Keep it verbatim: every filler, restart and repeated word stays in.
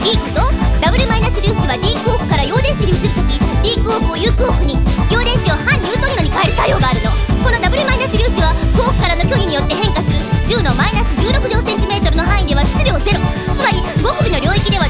いいこと。ダブルマイナス粒子は D クオークから陽電子に移るとき D クオークを U クオークに、陽電子を反ニュートリノに変える作用があるの。このダブルマイナス粒子はクオークからの距離によって変化するじゅうのマイナスじゅうろく乗センチメートルの範囲では質量ゼロ。つまり極微の領域では